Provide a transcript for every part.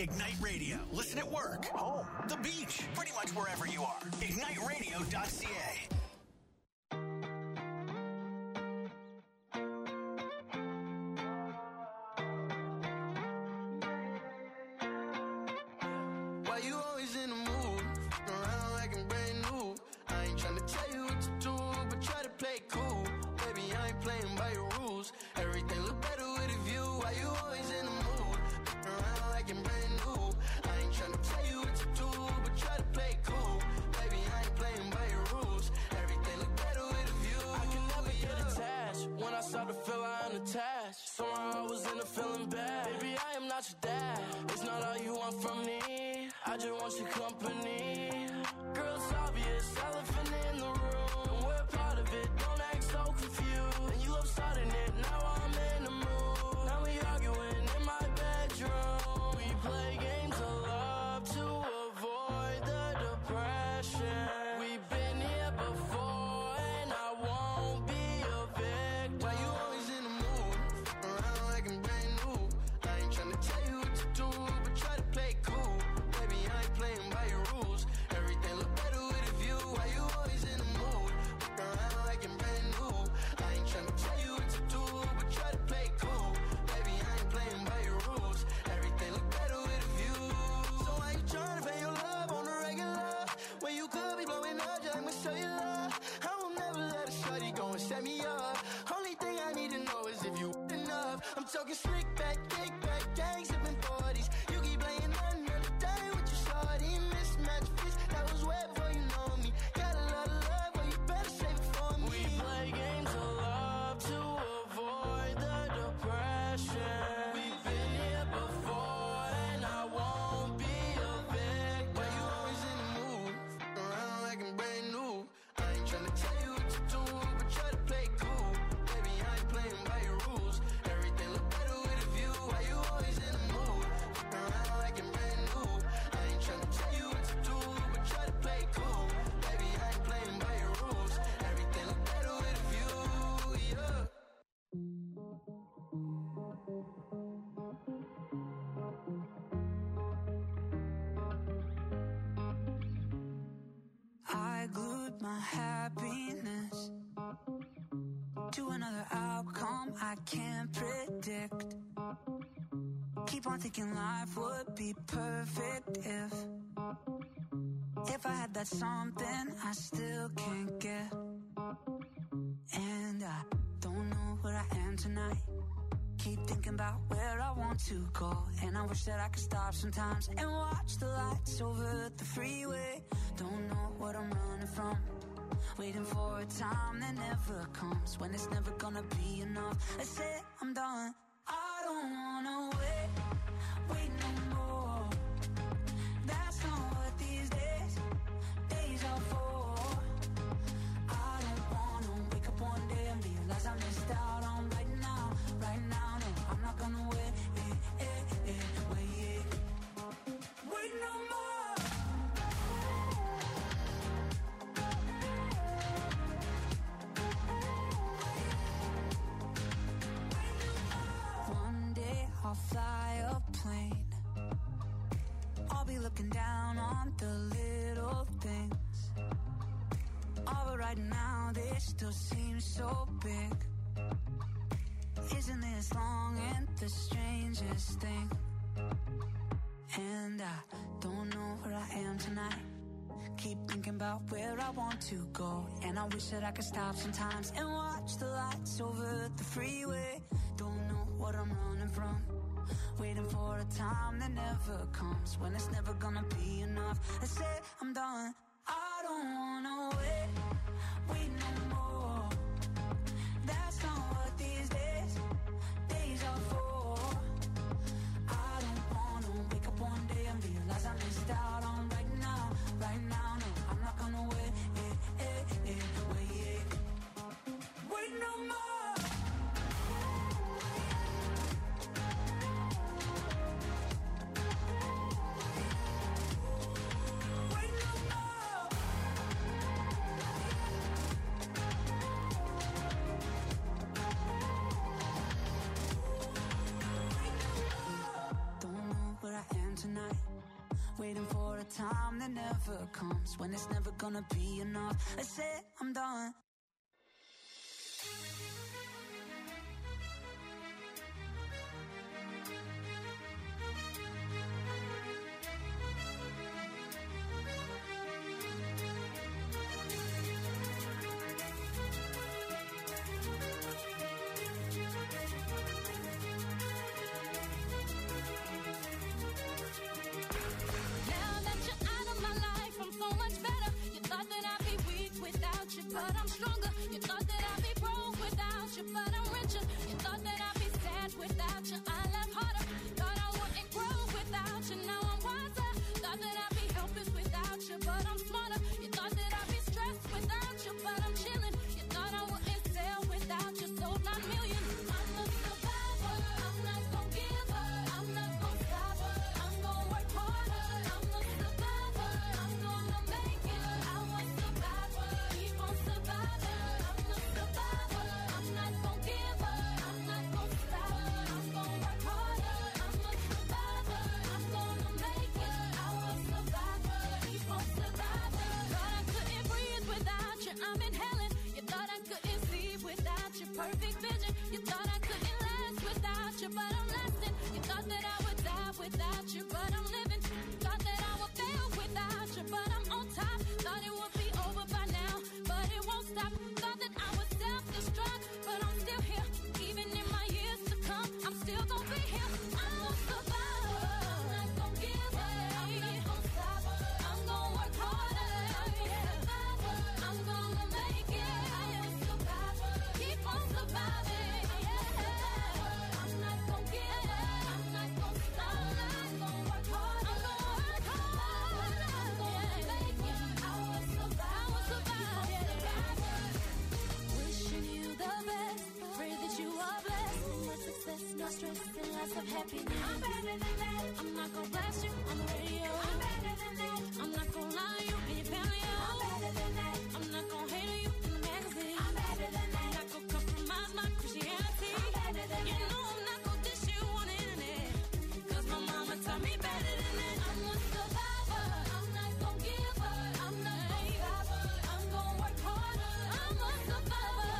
Ignite Radio. Listen at work, home, the beach, pretty much wherever you are. IgniteRadio.ca. Why you always in the mood? Around like I'm brand new. I ain't tryna tell you what to do, but try to play it cool. Baby, I ain't playing by your rules. Everything look better with a view. Why you always in the mood? Around like I'm brand new. I ain't tryna tell you what to do, but try to play it cool. Baby, I ain't playing by your rules. Everything look better with a view. I can never get attached. When I start to feel I unattached, somehow I was in a feeling bad. Baby, I am not your dad. It's not all you want from me. I just want your company. Girl, it's obvious, elephant in the room. We're part of it, don't act so confused. And you love starting it, now I'm in the mood. Now we arguing in my bedroom. We play games of love to avoid the depression. We've been here before and I won't be a victim. Why you always in the mood? Around like I'm brand new. I ain't tryna tell you what to do, but try to play it cool. Baby, I ain't playing by your rules. Everything look better with a view. Why you always in the mood? Around like I'm brand new. I ain't tryna tell you what to do, but try to play it cool. Baby, I ain't playing by your rules. Everything look better with a view. So why you tryna pay your love on the regular? When you could be blowing up just like my cellular. I will never let a shorty go and set me up. Only thing I need to know is if you enough. I'm talking slick back, kick back, gang sipping 40s. You keep playing another day with your shorty. Mismatch fits, that was way before you know me. Got a lot of love, but you better save it for me. We play games of love to avoid the depression. We've been here before and I won't be a victim. Why you always in the mood? Around like I'm brand new. I ain't tryna tell you what to do, but try to play it cool. Baby, I ain't playing by your rules. Everything look better with a view. Why you always in the mood? Around like I'm brand new. I ain't tryna tell you what to do, but try to play it cool. Baby, I ain't playing by your rules. Everything look better with a view, yeah. I glued my happiness to another outcome I can't predict. Keep on thinking life would be perfect if I had that something I still can't get. And I don't know where I am tonight. Keep thinking about where I want to go, and I wish that I could stop sometimes and watch the lights over the freeway. Don't know what I'm running from, waiting for a time that never comes, when it's never gonna be enough. I say I'm done. I don't wanna wait no more. That's not what these days are for. I don't wanna wake up one day and realize I missed out on right now. No, I'm not gonna wait no more. One day I'll fly a plane. I'll be looking down on the little things. All but right now they still seem so big. Isn't this long and the strangest thing? And I don't know where I am tonight. Keep thinking about where I want to go, and I wish that I could stop sometimes and watch the lights over the freeway. Don't know what I'm running from, waiting for a time that never comes, when it's never gonna be enough. I say I'm done. I don't wanna wait no more. That's not what these days are for. I don't wanna wake up one day and realize I missed out on right now. No, I'm not gonna wait no more. Wait no more. time that never comes, when it's never gonna be enough. I said I'm done. But I'm stronger. You thought that I'd be broke without you, but I'm richer. You thought that I'd be sad without you, I laugh harder. Thought I wouldn't grow without you, now I'm wiser. Thought that I'd be helpless without you, but I'm smarter. You thought that I'd be stressed without you, but I'm chilling. You thought I wouldn't sell without you, sold 9 million. I'm a survivor, I'm not gonna give up, I'm not gonna stop, I'm gonna work harder. I'm a survivor, I'm gonna make it, I was survivor. Keep on surviving, I'm a survivor, I'm not gonna give up, I'm not gonna stop, I'm gonna work harder. I'm a survivor, I'm gonna make it, I was survivor. Keep on surviving. Thought I couldn't breathe without you, I'm inhaling. You thought I couldn't see without your perfect vision. You thought I couldn't last without you, but I'm lasting. You thought that I would die without you, but I'm living. Thought that I would fail without you, but I'm on top. Thought it would be over by now, but it won't stop. Thought that I would self-destruct, but I'm still here. Even in my years to come, I'm still gonna be here. I'm a survivor, I'm not gonna give up, I'm not gonna stop, I'm gonna work harder. I'm a survivor, I'm gonna make it. I'm a survivor, keep on surviving. I'm not gonna give up, I'm not gonna stop, I'm gonna work harder. I'm gonna work hard, I'm gonna make it. I will survive, keep on surviving. Wishing you the best, pray that you are blessed. More success, no stress, and lots of happiness. I'm better than that. I'm not gonna blast you on the radio. I'm better than that. I'm not gonna lie to you and your family. I'm better than that. I'm not gonna hate on you in the magazine. I'm better than that. I'm not gonna compromise my Christianity. I'm better than that. You know I'm not gonna dish you on the internet, 'cause my mama taught me better than that. I'm a survivor, I'm not gonna give up, I'm not gonna stop, I'm gonna work harder. I'm a survivor,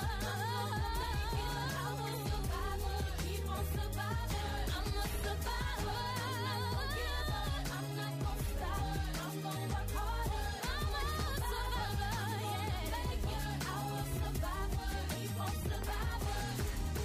I'm a survivor, keep on surviving. I'm a survivor, I'm not gonna give up, I'm not gonna stop, I'm gonna work harder. I'm a survivor, yeah, I will survive, keep on surviving.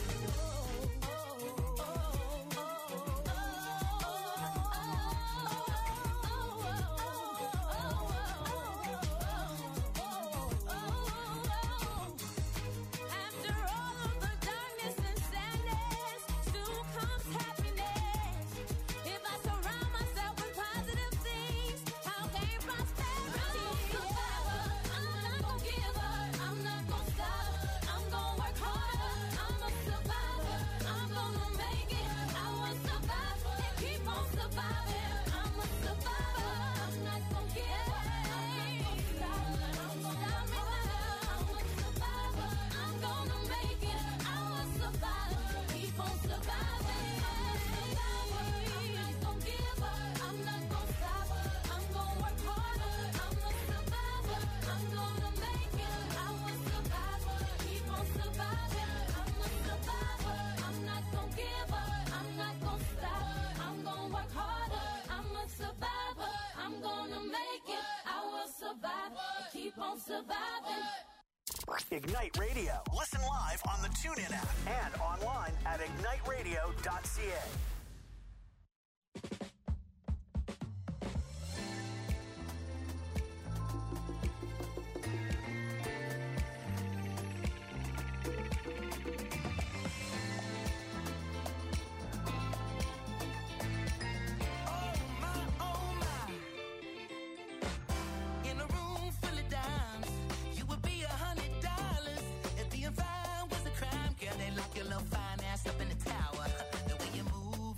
After all of the darkness and sadness, soon comes happiness. If I surround myself with positive things, I'll gain prosperity. I'm a survivor, I'm not gonna give up, I'm not gonna stop, I'm gonna work harder. I'm a survivor, I'm gonna make it. I will survive and keep on surviving. I'm a survivor, I'm not gonna give up, I'm not gonna stop, I'm gonna I'm a survivor, I'm gonna make it. I will survive, keep on surviving. I'm not gonna give up, I'm not gonna stop, I'm gonna work harder. I'm a survivor, I'm gonna make it. I will survive, keep on surviving. I'm a survivor, I'm not gonna give up, I'm not gonna stop, I'm gonna work harder. I'm a survivor, I'm gonna make it. I will survive, keep on surviving. Ignite Radio. Listen live on the TuneIn app and online at igniteradio.ca. In a room full of dimes, you would be $100 if being fine was a crime. Girl, they lock your little fine ass up in the tower. The way you move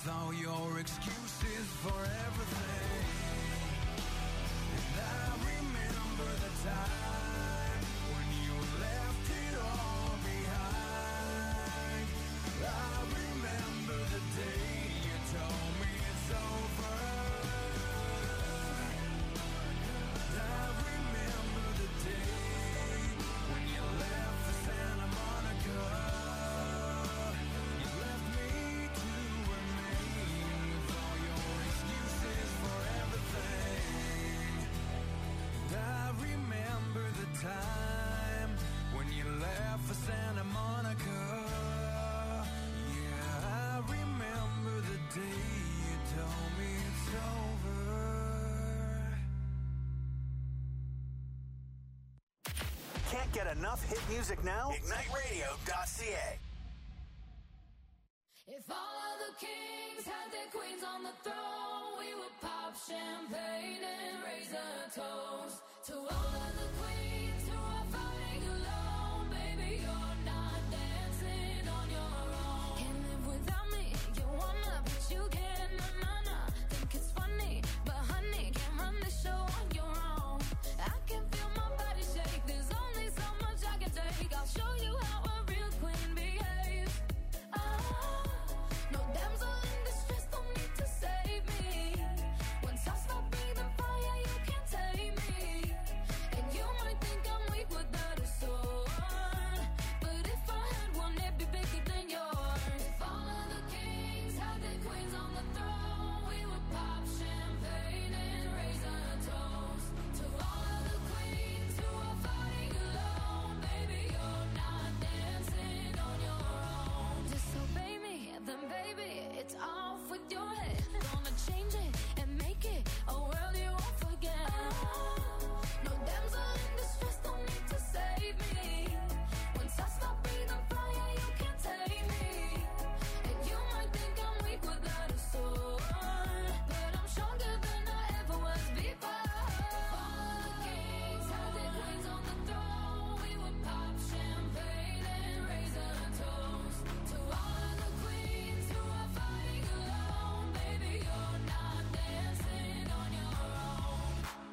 all your excuses for everything. And I remember the time when you left it all behind. I remember the day you told me it's over. I remember the day when you left for Santa Monica. You left me to remain with all your excuses for everything. And I remember the time when you left for Santa Monica. Yeah, I remember the day you told me it's over. Can't get enough hit music now? IgniteRadio.ca. If all of the kings had their queens on the throne, we would pop champagne and raise a toast to all of the queens who are fighting alone. Baby, you're not dancing on your own. Can't live without me, you wanna, but you can't, na-na-na. Think it's funny, but honey, can't run the show on your own. I can feel my body shake, there's only so much I can take. I'll show you how a real queen behaves. No damsel in distress, don't need to save me. Once I stop breathing fire, you can't tame me. And you might think I'm weak without a sword, but if I had one, it'd be bigger than yours. If all of the kings had their queens on the throne, we would pop champagne and raise a toast to all of the queens who are fighting alone. Baby, you're not dancing on your own. Disobey me, then baby, it's off with your head. Gonna change it and make it a world you won't forget. No damsel in distress, don't need to save me. Once I stop breathing fire, you can't tame me. And you might think I'm weak without a sword, but I'm stronger than I ever was before. All the kings had their queens on the throne, we would pop champagne and raise a toast to all of the queens who are fighting alone. Baby, you're not dancing on your own.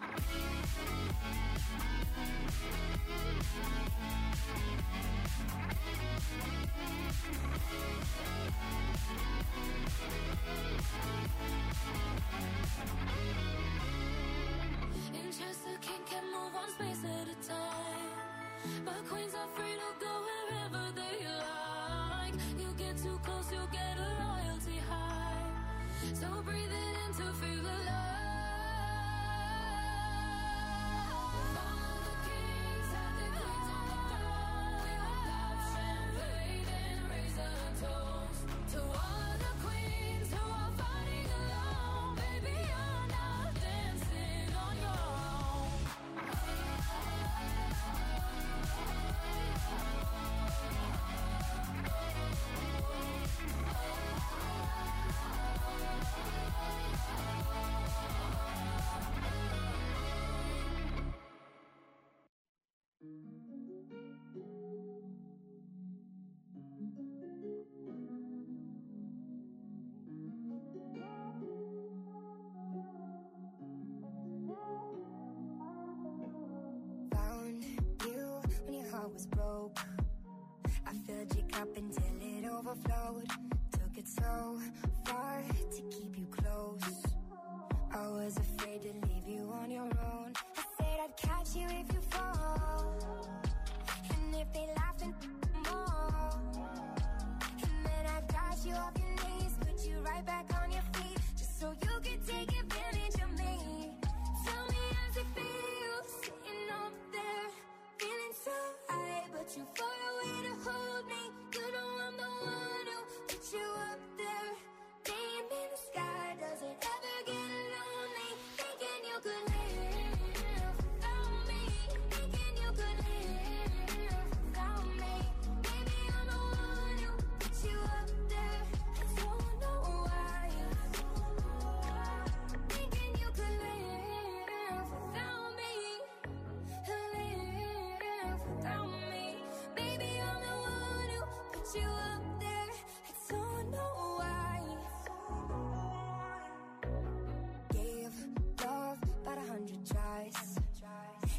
In chess, the king can move one space at a time, but queens are free to go wherever they like. You get too close, you get a royalty high. So breathe it in to feel alive. All of the kings have their queens on the throne. We will pop champagne and raise a toast to all of the queens who are fighting alone. Baby, you're not dancing on your own. Found you when your heart was broke. I filled your cup until it overflowed. Took it so far to keep you close. I was afraid to leave you on your own. I said I'd catch you if you fall, and if they laugh and more. And then I got you off your knees, put you right back on your feet, just so you could take advantage of me. Tell me how's it feel, sitting up there, feeling so high, but you far away to hold me. You know I'm the one who put you up there. Name in the sky, does it ever get lonely? Thinking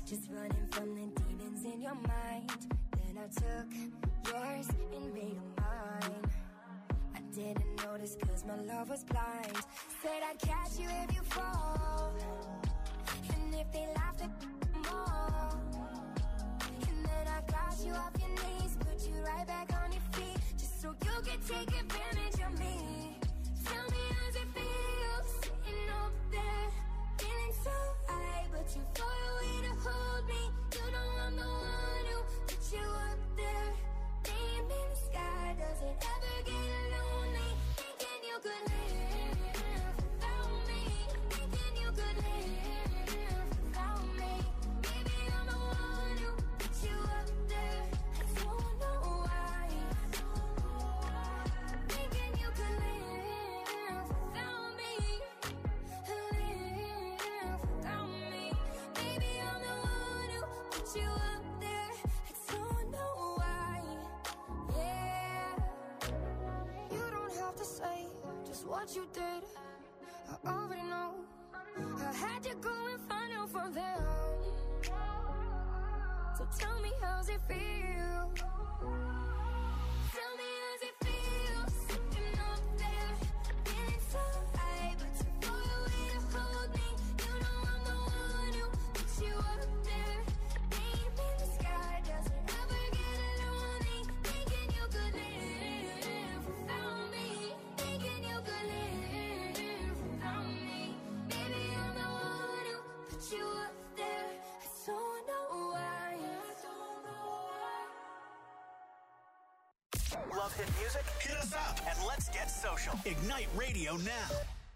just running from the demons in your mind. Then I took yours and made them mine. I didn't notice cause my love was blind. Said I'd catch you if you fall, and if they laughed at more. And then I got you off your knees, put you right back on your feet, just so you could take advantage of me. Tell me how's it feel, sitting up there, feeling so high, but you far away to hold me. You know I'm the one who put you up there. Name in the sky, does it ever get lonely? Thinking you could live without me. Thinking you could live without me. Maybe I'm the one who put you up there. I don't know why. Thinking you could live without me. Live without me. Maybe I'm the one who put you up there. I don't know why. Yeah. You don't have to say just what you did. I already know. I had to go and find out from them. So tell me how's it feel? Tell me how's it feel, sitting up there, feeling so high, but too far away to hold me. You know I'm the one who put you up there. Name in the sky, does it ever get lonely? Thinking you could live without me. Thinking you could live without me. Maybe I'm the one who put you up there. I don't know why. Love hit music? Hit us up and let's get social. Ignite Radio now.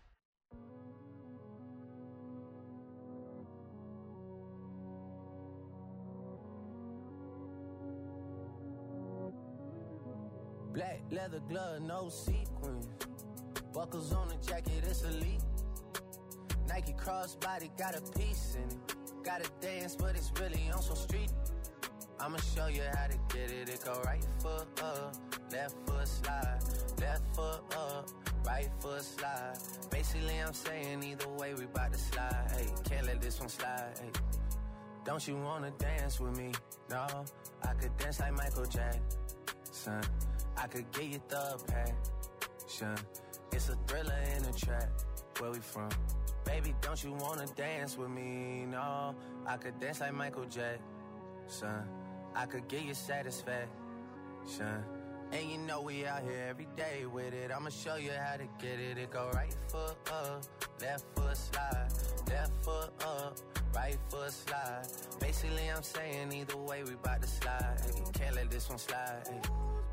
Black leather glove, no sequins. Buckles on the jacket, it's elite. Nike crossbody, got a piece in it. Gotta dance, but it's really on some street. I'ma show you how to get it. It go right foot up, left foot slide. Left foot up, right foot slide. Basically, I'm saying either way, we bout to slide. Hey, can't let this one slide. Hey, don't you wanna dance with me? No, I could dance like Michael Jackson. I could get you the passion. It's a thriller in a trap. Where we from? Baby, don't you wanna dance with me? No, I could dance like Michael Jackson. I could get you satisfaction. And you know we out here every day with it. I'ma show you how to get it. It go right foot up, left foot slide. Left foot up, right foot slide. Basically, I'm saying either way, we bout to slide. Hey, can't let this one slide. Hey.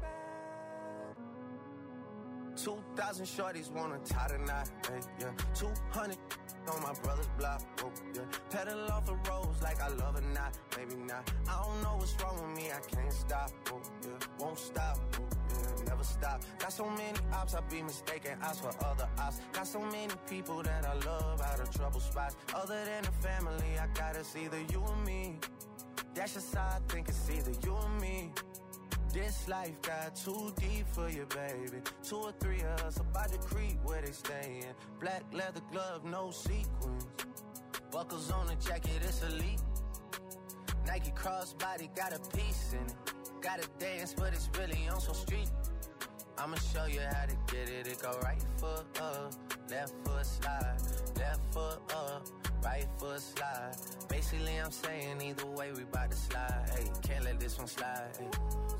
2,000 shorties wanna tie the knot. Hey, yeah. 200 on my brother's block. Oh, yeah. Pedal off the roads like I love it, not, maybe not. I don't know what's wrong with me, I can't stop. Oh, yeah. Won't stop. Oh, yeah. Never stop. Got so many ops, I be mistaken ops for other ops. Got so many people that I love out of trouble spots. Other than the family, I got it's either you or me. That's just how I think it's either you or me. This life got too deep for you, baby. 2 or 3 of us about to creep where they stayin'. Black leather glove, no sequins. Buckles on the jacket, it's elite. Nike crossbody, got a piece in it. Gotta dance, but it's really on some street. I'ma show you how to get it. It go right foot up, left foot slide. Left foot up, right foot slide. Basically, I'm saying either way, we bout to slide. Hey, can't let this one slide. Hey.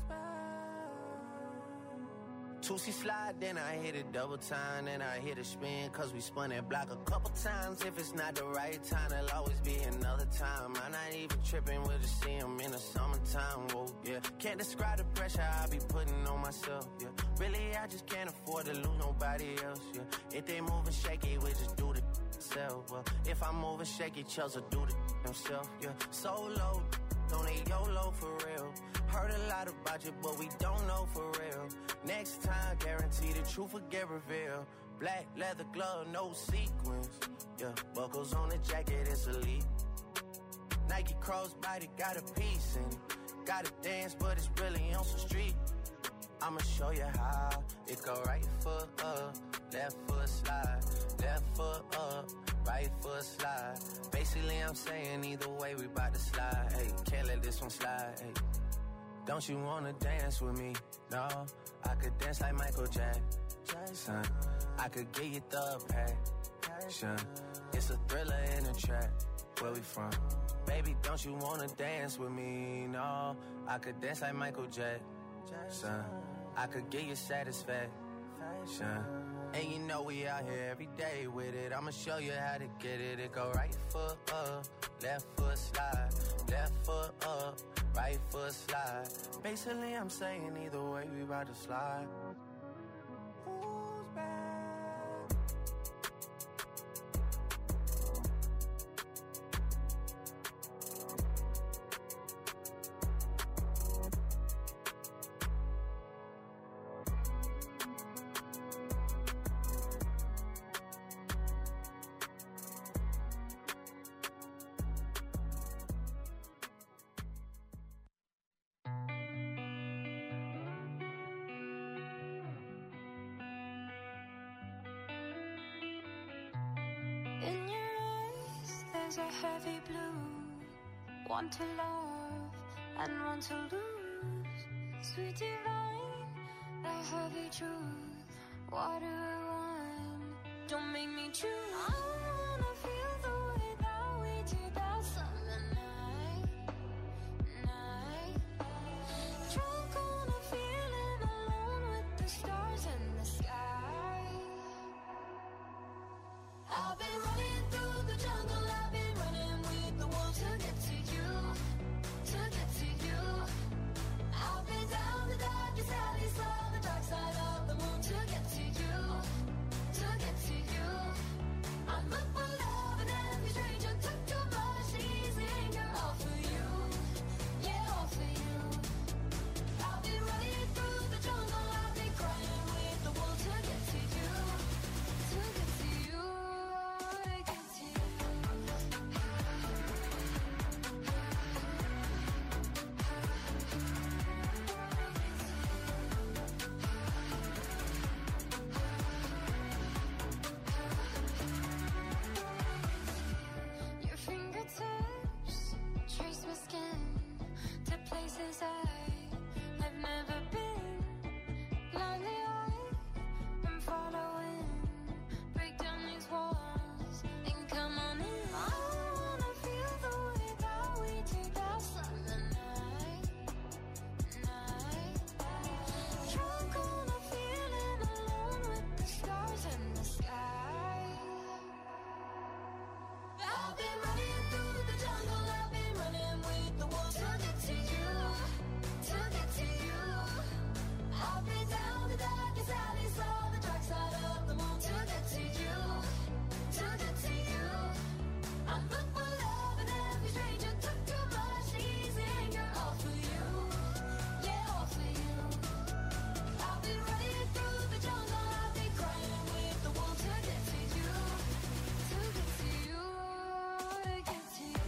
2C slide, then I hit it double time, then I hit a spin, cause we spun that block a couple times. If it's not the right time, there'll always be another time. I'm not even tripping, we'll just see him in the summertime, whoa, yeah. Can't describe the pressure I be putting on myself, yeah. Really, I just can't afford to lose nobody else, yeah. If they moving shaky, we just do the self, well. If I'm moving shaky, Chels will do the himself, yeah. Solo, don't need YOLO for real. Heard a lot about you, but we don't know for real. Next time, guarantee the truth will get revealed. Black leather glove, no sequins. Yeah, buckles on the jacket, it's elite. Nike crossbody, got a piece in it. Gotta dance, but it's really on some street. I'ma show you how. It go right foot up, left foot slide. Left foot up, right foot slide. Basically, I'm saying either way we bout to slide. Hey, can't let this one slide. Hey, don't you wanna dance with me? No, I could dance like Michael Jackson. I could get you the passion. It's a thriller in a track. Where we from? Baby, don't you wanna dance with me? No, I could dance like Michael Jackson. I could get you satisfaction. And you know we out here every day with it. I'ma show you how to get it. It go right foot up, left foot slide. Left foot up, right foot slide. Basically, I'm saying either way we about to slide. Who's back? In your eyes, there's a heavy blue. One to love and one to lose. Sweet divine, the heavy truth. What do I want? Don't make me choose. I wanna feel the way that we did that summer night. Drunk on a feeling alone with the stars in the sky. I've been running through the jungle, I've been running with the wolves to get to you, to get to you. I've been down the darkest alley, saw the dark side of the moon to get to you, to get to you. I'm up for love and every stranger took too much easy anger, all for you, yeah, all for you. I've been running through the jungle, I've been crying with the wolves to get to you, to get to you. Your fingertips trace my skin to places I've never been. Blindly I'm following. Break down these walls and come on in. I wanna feel the way that we did that summer night. Drunk on a feeling alone with the stars in the sky. I've been running through the jungle, I've been running with the wolves to get to you, to get to you. I've been down the darkest alley, saw the dark side of the moon to get to you, to get to you. I'm looking for love and every stranger took too much easy anger, all for you, yeah, all for you. I've been running through the jungle, I've been crying with the wolves to get to you, to get to you, to get to you.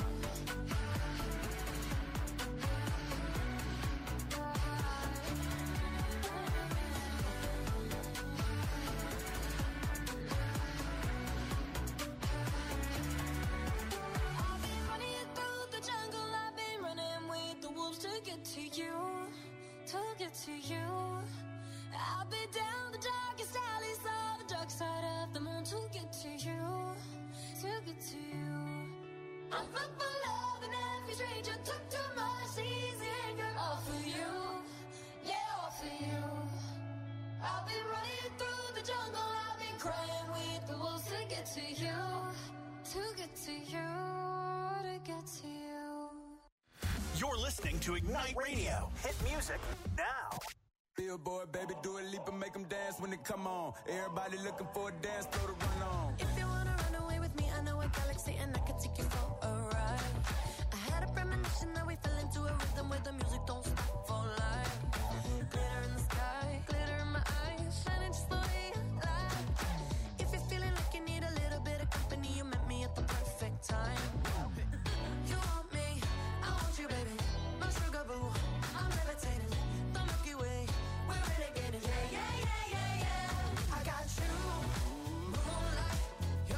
I've been running through the jungle, I've been running with the wolves to get to you, to get to you. I've been down the darkest alleys, saw the dark side of the moon to get to you, to get to you. I'm looking for love and every stranger took too much easy anger, all for you, yeah, all for you. I've been running through the jungle, I've been crying with the wolves to get to you, to get to you, to get to you. You're listening to Ignite Radio. Hit music now. Billboard, baby, do a leap and make them dance when they come on. Everybody looking for a dance floor to run on. If you wanna run away with me, I know a galaxy and I could take you for a ride. I had a premonition that we fell into a rhythm where the music don't stop for life. Glitter in the sky, glitter in my eyes, shining just the way I like. If you're feeling like you need a little bit of company, you met me at the perfect time. You want me, I want you, baby. My sugar boo, I'm levitating. The Milky Way, we're renegading. Yeah, yeah, yeah, yeah, yeah. I got you, moonlight.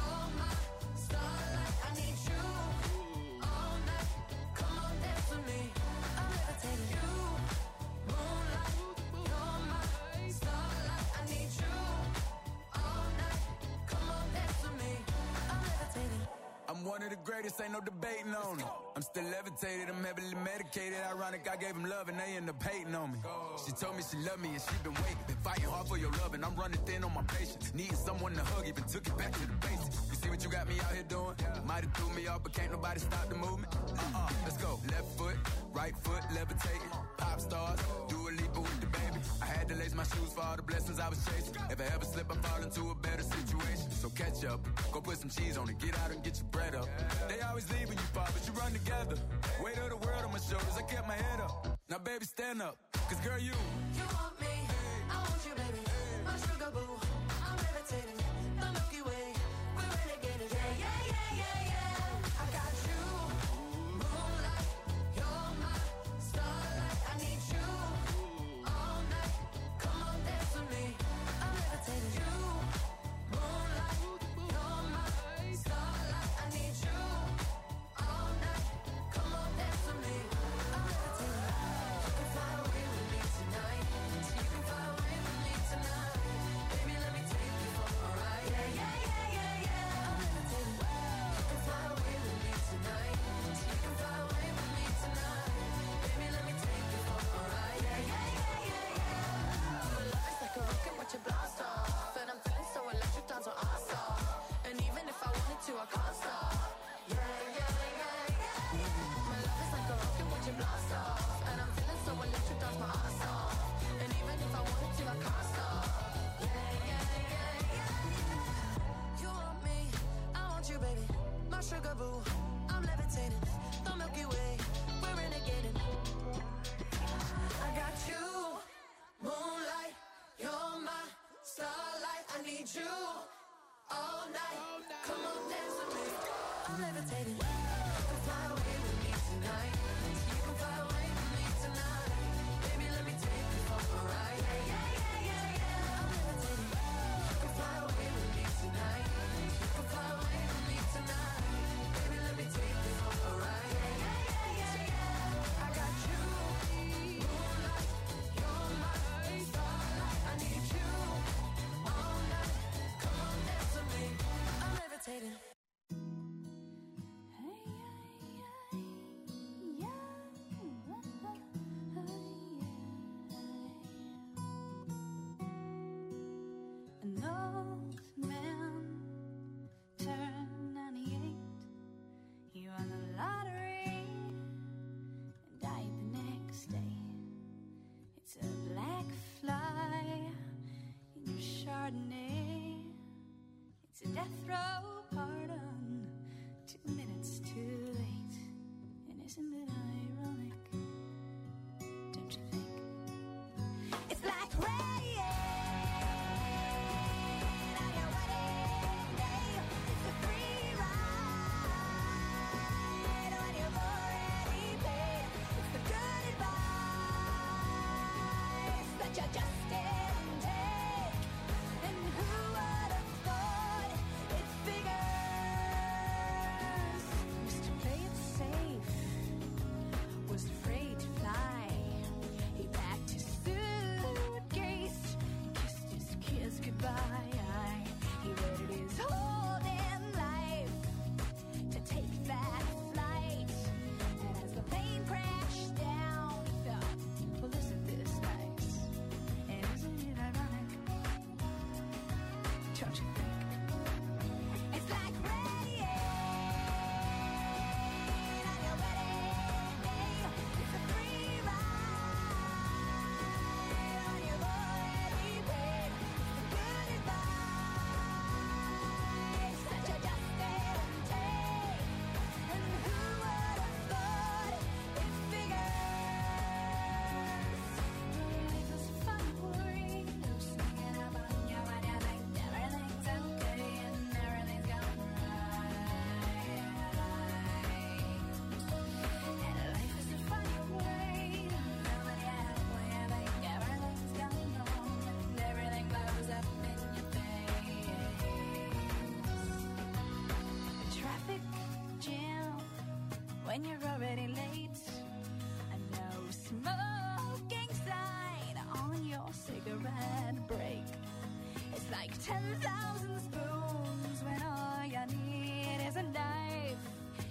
greatest, ain't no debating on it. I'm still levitated, I'm heavily medicated. Ironic, I gave him love and they end up hating on me. She told me she loved me and she been waiting. Been fighting hard for your love and I'm running thin on my patience. Needing someone to hug, even took it back to the basics. You see what you got me out here doing? Might have threw me off, but can't nobody stop the movement. Let's go. Left foot, right foot, levitating. Pop stars, do a leap with the baby. I had to lace my shoes for all the blessings I was chasing. If I ever slip, I fall into a better situation. So catch up, go put some cheese on it, get out and get your bread up. They always leave when you fall, but you run together. Weight of the world on my shoulders, I kept my head up. Now baby, stand up, cause girl, you want me, I want you, baby. My sugar boo, I'm levitating. The Milky Way, we're renegading. Yeah, yeah, yeah, yeah, yeah. I got you, moonlight, you're my starlight. I need you all night. Come on, dance with me. I'm levitating. You, moonlight, you're my starlight. I need you all night. Come on, dance with me. I'm levitating. You can fly away with me tonight. You can fly away with me tonight. Baby, let me take you for a ride. Yeah, yeah, yeah, yeah, yeah. I'm levitating. You can fly away with me tonight. You can fly away with me tonight. Baby, let me take you for a ride. Yeah, yeah, yeah, yeah, yeah. Your love is like a rocket, watch it blast off. And I'm feeling so electric, dance on our stop. And even if I wanted to, I can't stop. Yeah, yeah, yeah, yeah. My love is like a rocket, watch it blast off. And I'm feeling so electric, dance my ass off. And even if I wanted to, I can't stop. Yeah, yeah, yeah, yeah. You want me, I want you, baby. My sugar boo, I'm levitating. The Milky Way, we're renegading. I got you, moonlight, you're my starlight. I need you all night. Come on, dance with me. I'm levitating. You can fly away with me tonight. You can fly away with me tonight. Baby, let me take you for a ride. Yeah, yeah, yeah, yeah, yeah. I'm levitating. You can fly away with me tonight. You can fly away with me tonight. Baby, let me take you for a ride. Yeah, yeah, yeah, yeah, yeah. I got you, moonlight, you're my starlight. I need you all night. Come on, dance with me. I'm levitating. An old man turned 98. He won the lottery and died the next day. It's a black fly in your Chardonnay. It's a death row pardon, 2 minutes too late. And isn't it ironic? Don't you think? It's like rain on your wedding day. It's a free ride on your already paid. It's the good advice that you just didn't take. And who would have thought it figures? Mr. Play It Safe was afraid to fly. He packed his suitcase, kissed his kids goodbye. He waited his whole damn life to take that flight. And as the plane crashed down, he thought, well, isn't this nice? And isn't it ironic? Don't you think? It's like rain on your wedding day. It's a free ride on your already paid. The good advice that you just didn't take. And who would have thought it figures? Life is fun for you, sneaking up on you when you think everything's okay and everything's going right. And life is a funny way to know when you're halfway, I think everything's going wrong and everything blows up in your face. A traffic jam when you're already late. A no smoking sign on your cigarette break. It's like 10,000 spoons when all you need is a knife.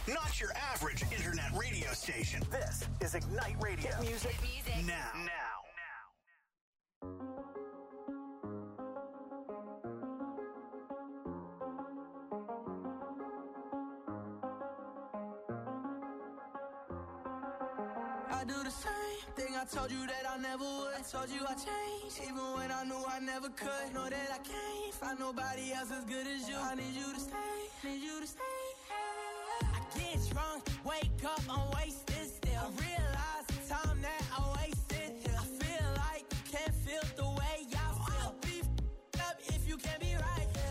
Not your average internet radio station. This is Ignite Radio. Hit music now. I do the same thing I told you that I never would. I told you I changed, even when I knew I never could. Know that I can't find nobody else as good as you. I need you to stay, need you to stay. I get drunk, wake up, I'm wasted still. I realize the time that I wasted here. I feel like you can't feel the way I feel. I'll be up if you can't be right here.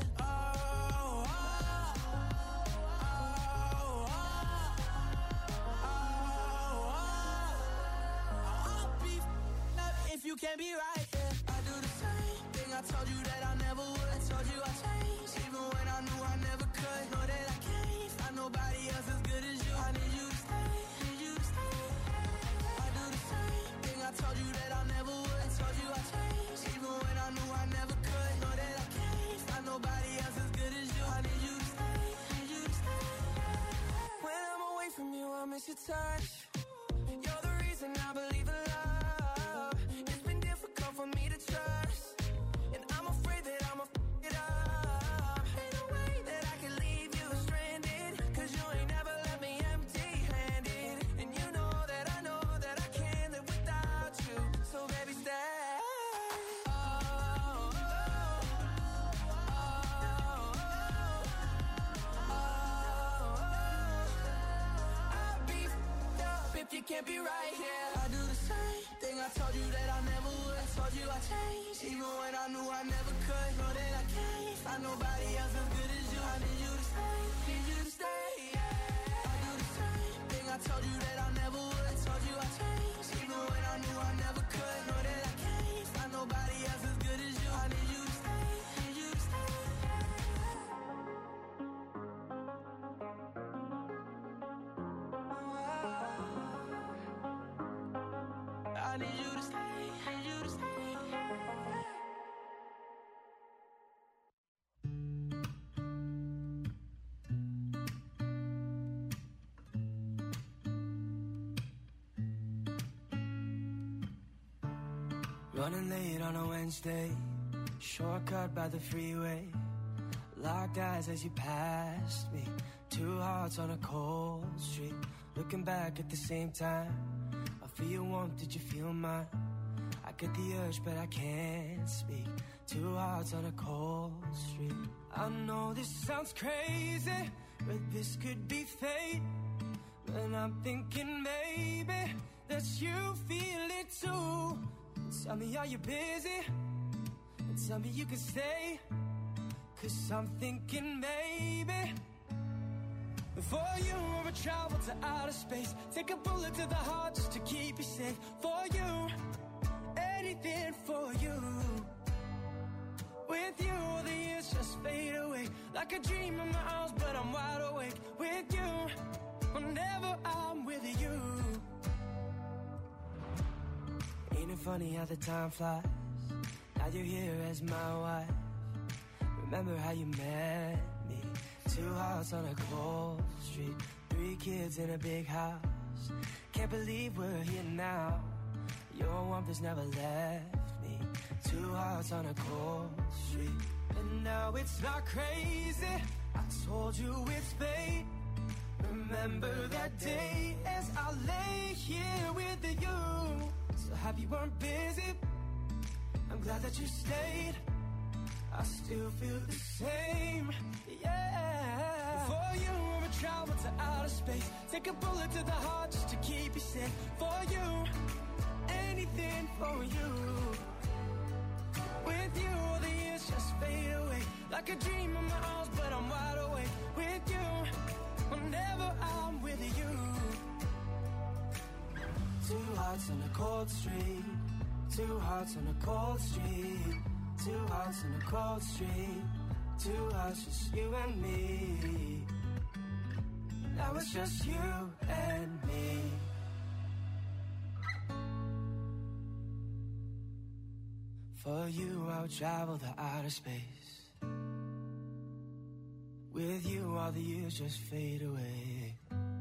If you can't be right, yeah. I do the same thing I told you that I never would. I told you I changed, even when I knew I never could. Know that I can't find nobody else as good as you. I need you to stay, need you to stay. I do the same thing I told you that I never would. I told you I changed, even when I knew I never could. Know that I can't find nobody else as good as you. I need you to stay, need you to stay. When I'm away from you, I miss your touch. You're the reason I believe in love. For me to trust, and I'm afraid that I'ma f it up. Ain't no way that I can leave you stranded, cause you ain't never left me empty-handed. And you know that I can't live without you. So baby, stay. I'll be f***ed up if you can't be right here. I do the same thing I told you that I never would. I told you I changed, even when I knew I never could. Know that I can't find nobody else as good as you. I need you to stay, need you to stay. Yeah. I do the same thing I told you that I never would. I told you I changed, even when I knew I never could. Know that I can't find nobody else as good as you. I need you to stay, need you to stay. I need you to stay, need you to stay. Running late on a Wednesday, shortcut by the freeway. Locked eyes as you passed me, two hearts on a cold street. Looking back at the same time, I feel your warmth, did you feel mine? I get the urge but I can't speak, two hearts on a cold street. I know this sounds crazy, but this could be fate. And I'm thinking maybe that you feel it too. Tell me, are you busy? And tell me you can stay, cause I'm thinking maybe for you I would travel to outer space, take a bullet to the heart just to keep you safe. For you, anything for you. With you, the years just fade away, like a dream in my arms, but I'm wide awake. With you, whenever I'm with you. Ain't it funny how the time flies? Now you're here as my wife. Remember how you met me? Two hearts on a cold street, 3 kids in a big house. Can't believe we're here now. Your warmth has never left me. Two hearts on a cold street. And now it's not crazy, I told you it's fate. Remember that day as I lay here with you. So happy you weren't busy, I'm glad that you stayed. I still feel the same, yeah. For you, I would travel to outer space, take a bullet to the heart just to keep you safe. For you, anything for you. With you, all the years just fade away, like a dream in my arms, but I'm wide awake. With you, whenever I'm with you. Two hearts on a cold street, two hearts on a cold street. Two hearts in a cold street, two hearts, just you and me. Now it's just you and me. For you, I would travel to outer space. With you, all the years just fade away.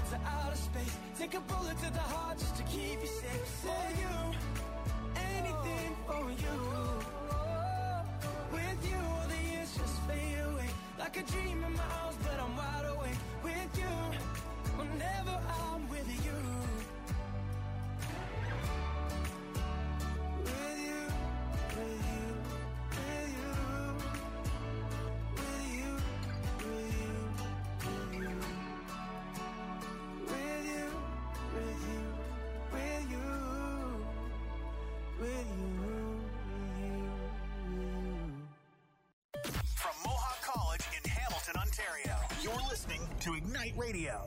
to outer space. Take a bullet to the heart just to keep you safe. For you, anything for you. With you, all the years just fade away. Like a dream in my arms, but I'm wide awake. With you, whenever I'm with you. With you, with you, with you. With you, with you, with you. With you, with you, with you. With you, From Mohawk College in Hamilton, Ontario, you're listening to Ignite Radio.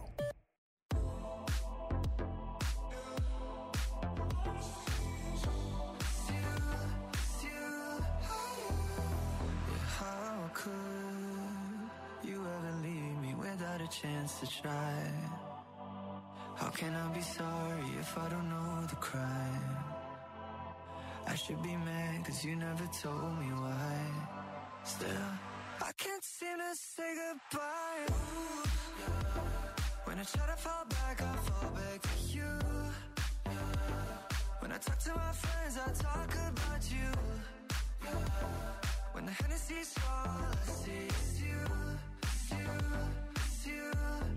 How could you ever leave me without a chance to try? How can I be sorry if I don't know the crime? I should be mad cause you never told me why. Still, I can't seem to say goodbye. Ooh, yeah. When I try to fall back, I fall back to you. Yeah. When I talk to my friends, I talk about you. Yeah. When the Hennessy's all I see is you, it's you, it's you.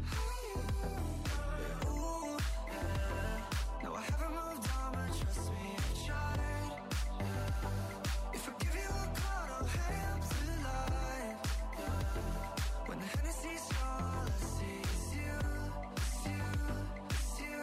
Yeah, ooh, yeah. No, I haven't moved on, but trust me, I tried. Yeah. If I give you a call, don't hang up the line. Yeah. When the Hennessy's all I see is you, it's you, it's you.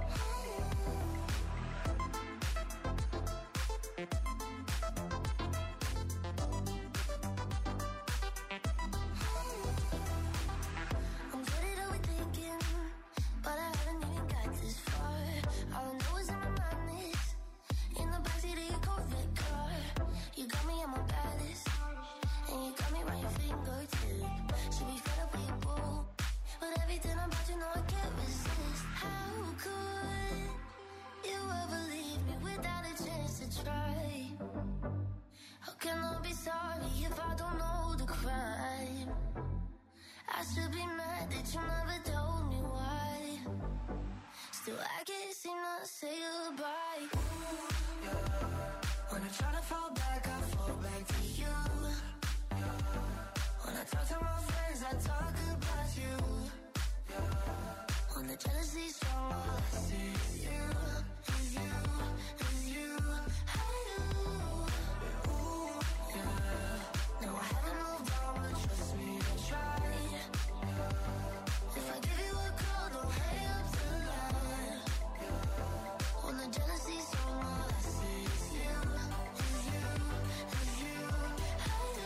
I'm good at overthinking, but I haven't even got this far. All I know is in my mind is in the backseat of your Corvette car. You got me at my baddest, and you got me by your fingertip. Should be fed up with your boo, but everything about you know I can't resist. How could you ever leave me without a chance to try? How can I be sorry if I don't know the crime? I should be mad that you never told me why. Still, I can't seem to say goodbye. Ooh, yeah. When I try to fall back, I fall back to you. Yeah. When I talk to my friends, I talk about you. Yeah. When the jealousy's strong, all I see is you, is you, is you. I do. Ooh, yeah. No, I haven't moved on, but trust me, I tried. If I give you a call, don't hang up the line. When the jealousy's strong, all I see is you, is you, is you. I do.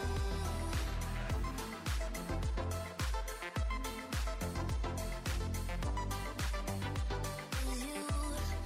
Is you.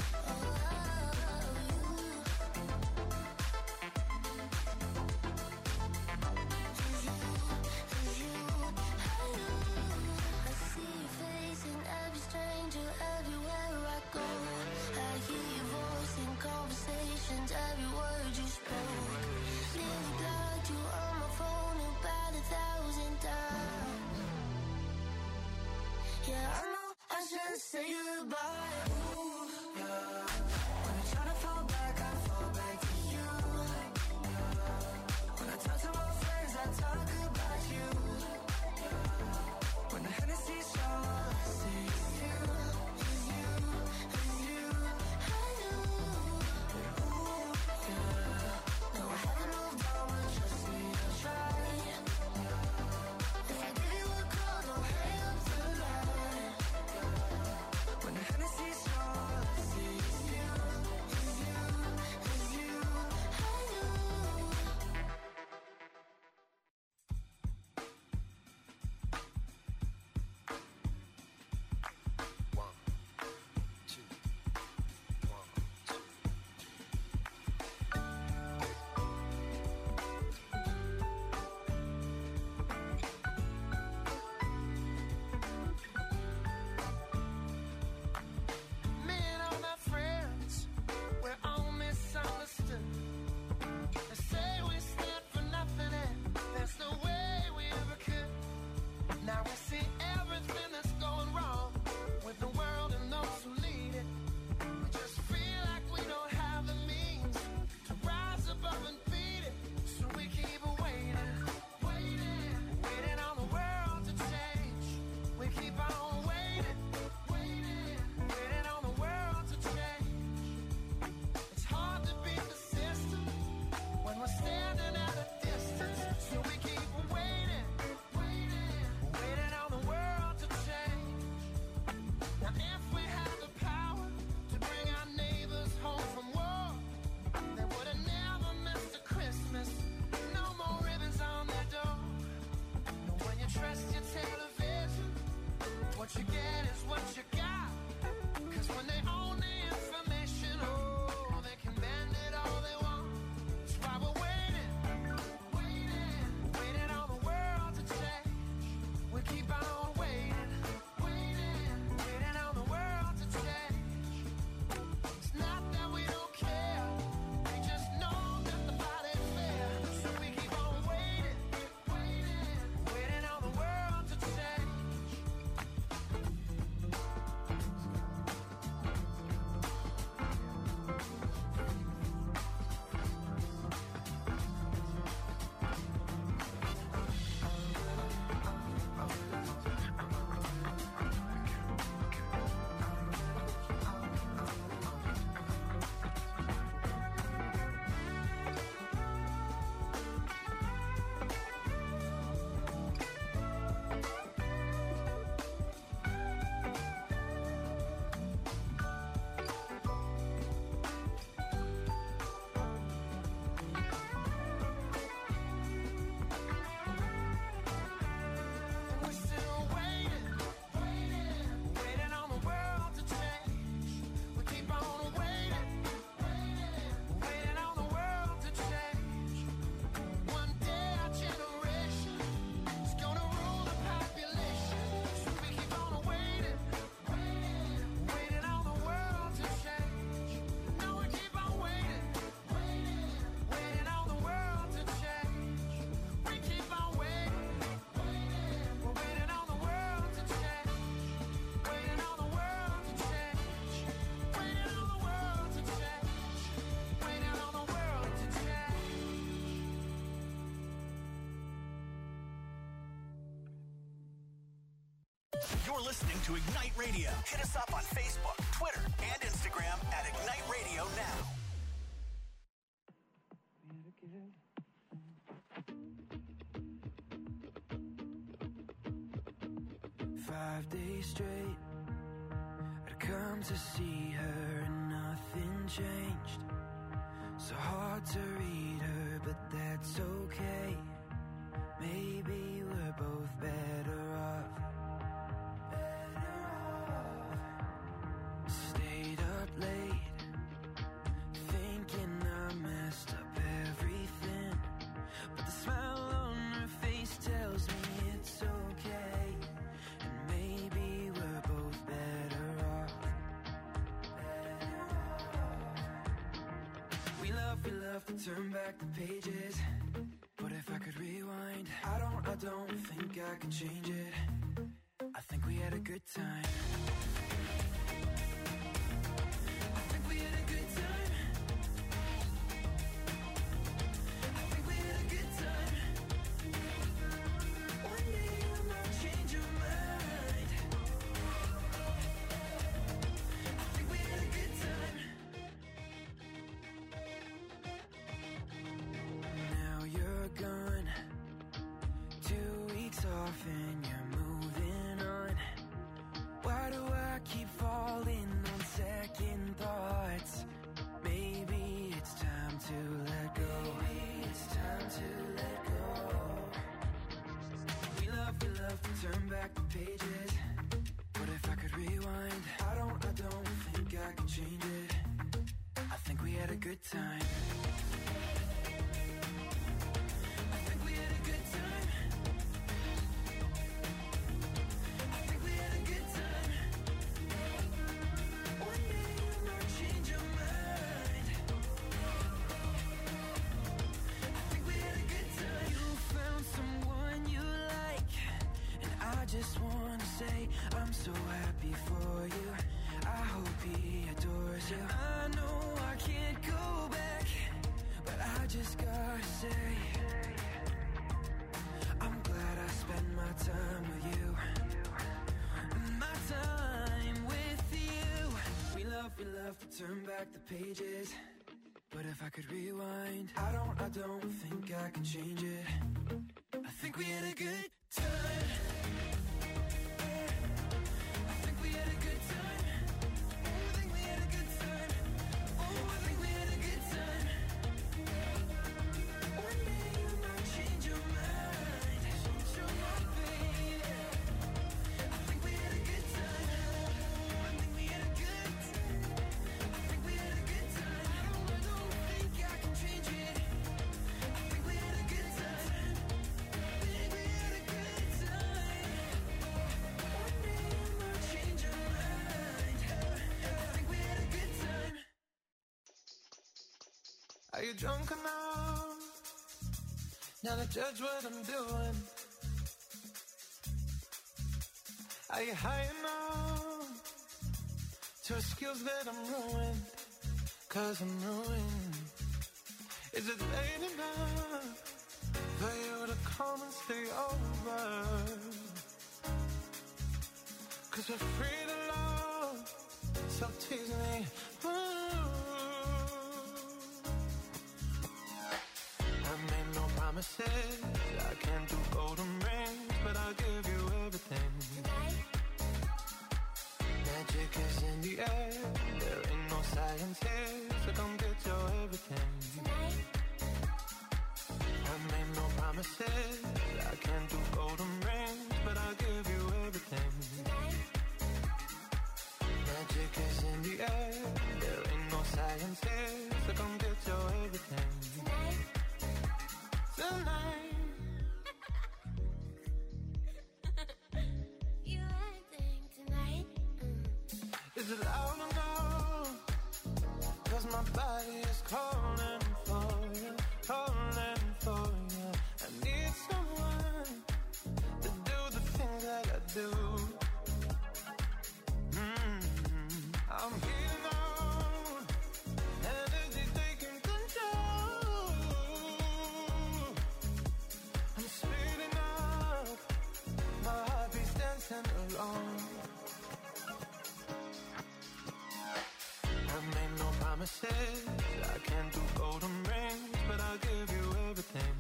You're listening to Ignite Radio. Hit us up on Facebook, Twitter, and Instagram at Ignite Radio Now. 5 days straight, I'd come to see her and nothing changed. So hard to read her, but that's okay. Maybe we're both better off. Stayed up late, thinking I messed up everything. But the smile on her face tells me it's okay. And maybe we're both better off. We love to turn back the pages. But if I could rewind, I don't think I could change it. I think we had a good time. I think we had a good time. I think we had a good time. One day you might change your mind. I think we had a good time. Now you're gone, 2 weeks off and you're moving on. Why do I keep falling on second thoughts? Maybe it's time to let go. Maybe it's time to let go. We love to turn back the pages. But if I could rewind, I don't think I could change it. I think we had a good time. I think we had a good time. I think we had a good time. One day you might change your mind. I think we had a good time. You found someone you like, and I just wanna say I'm so happy for you. I hope he adores you. I know I can't go back, but I just gotta say I'm glad I spent my time with you. My time with you. We love to turn back the pages. But if I could rewind, I don't think I can change it. I think we had a good time. I think we had a good time. Oh, I think we had a good time. Oh, I think we had a good time. One day you might change your mind. Change your mind, baby. I think we had a good time. Oh, I think we had a good time. I think we had a good time. I don't think I can change it. I think we had a good time. I think we had a good time. One day you might change your mind. I think we had a good time. Are you drunk enough now to judge what I'm doing? Are you high enough to excuse that I'm ruined? 'Cause I'm ruined. Is it late enough for you to come and stay over? 'Cause we're free to love, so tease me. I made no promises, I can't do golden rings, but I'll give you everything. Magic is in the air, there ain't no science here, so come get your everything. I made no promises, I can't do golden rings, but I'll give you everything. Magic is in the air, there ain't no science here, so come get your everything. Tonight. You acting tonight? Is it loud enough? 'Cause my body is calling for you, calling for you. I need someone to do the things that I do. I'm heating on, energy taking control. I'm speeding up, my heart beats dancing along. no promises, I can't do golden rings, but I'll give you everything.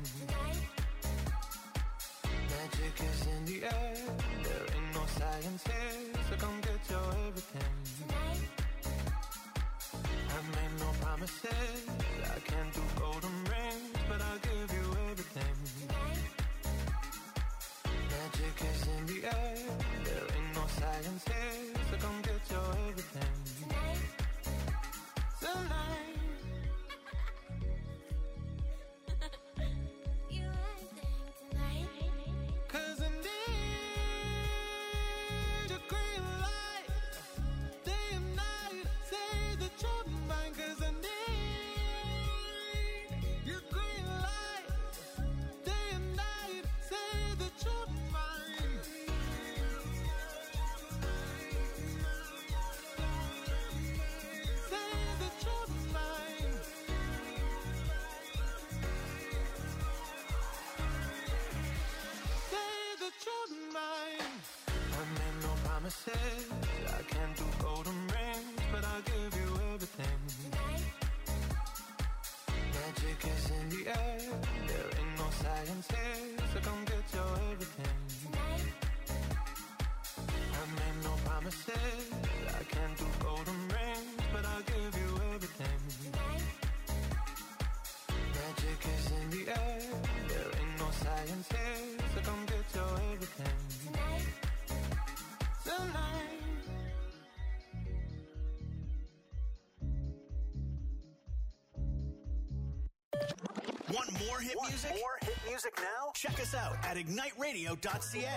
Magic is in the air, there ain't no science here, so come get your everything. I made no promises, I can't do golden rings, but I'll give you everything. Magic is in the air, there ain't no science here, so come get your everything. Tonight. You anything tonight? 'Cause I need your green light, day and night, say that you're mine. 'Cause I need your green light, day and night, say that you're mine. Say that you're mine. Say that you're mine. I made no promises, I can't do golden rings, but I'll give you everything. Magic is in the air, there ain't no science here, so come get your everything. I made no promises, I can't do golden rings, but I'll give you everything. Magic is in the air, there ain't no science here, so come get your everything. Tonight. Want more hit music? More hit music now? Check us out at igniteradio.ca. Don't stay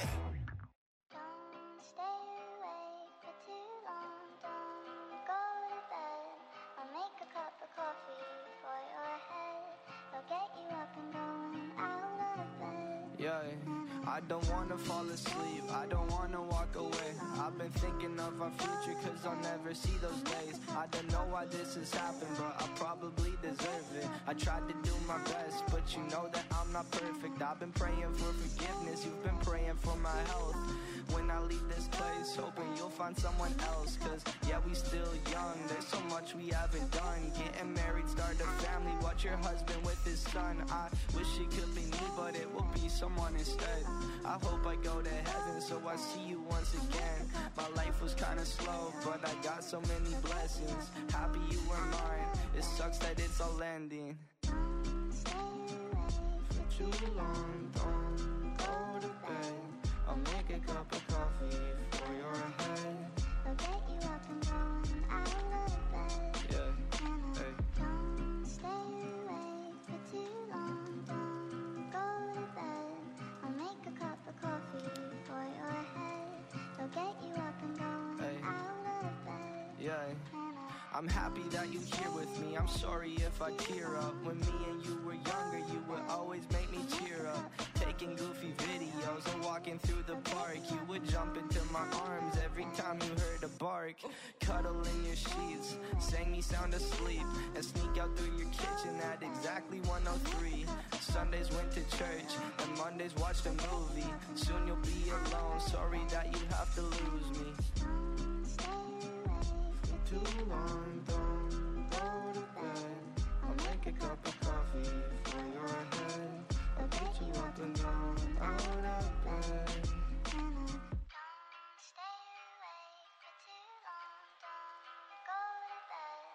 awake for too long. Don't go to bed. I'll make a cup of coffee for your head. I'll get you up and going out of bed. Yeah, I don't wanna fall asleep, I don't wanna walk away. I've been thinking of our future, cause I'll never see those days. I don't know why this has happened, but I probably deserve it. I tried to do my best, but you know that I'm not perfect. I've been praying for forgiveness, you've been praying for my health. When I leave this place, hoping you'll find someone else. Cause yeah, we still young, there's so much we haven't done. Getting married, start a family, watch your husband with his son. I wish it could be me, but it will be someone instead. I hope I go to heaven, so I see you once again. My life was kinda slow, but I got so many blessings. Happy you were mine, it sucks that it's all ending. For too long, don't go to bed. I'll make a cup of coffee for your head. I'll get you up and going out of bed. Yeah, hey. Don't stay awake for too long. Don't go to bed. I'll make a cup of coffee for your head. I'll get you up and going Hey. out of bed. Yeah. I'm happy that you're here with me. I'm sorry if I tear up. When me and you were younger, you would always make me cheer up. Taking goofy videos and walking through the park. You would jump into my arms every time you heard a bark. Cuddle in your sheets, sang me sound asleep, and sneak out through your kitchen at exactly 1:03. Sundays went to church, and Mondays watched a movie. Soon you'll be alone, sorry that you have to lose me. For too long, don't go to bed. I'll make a cup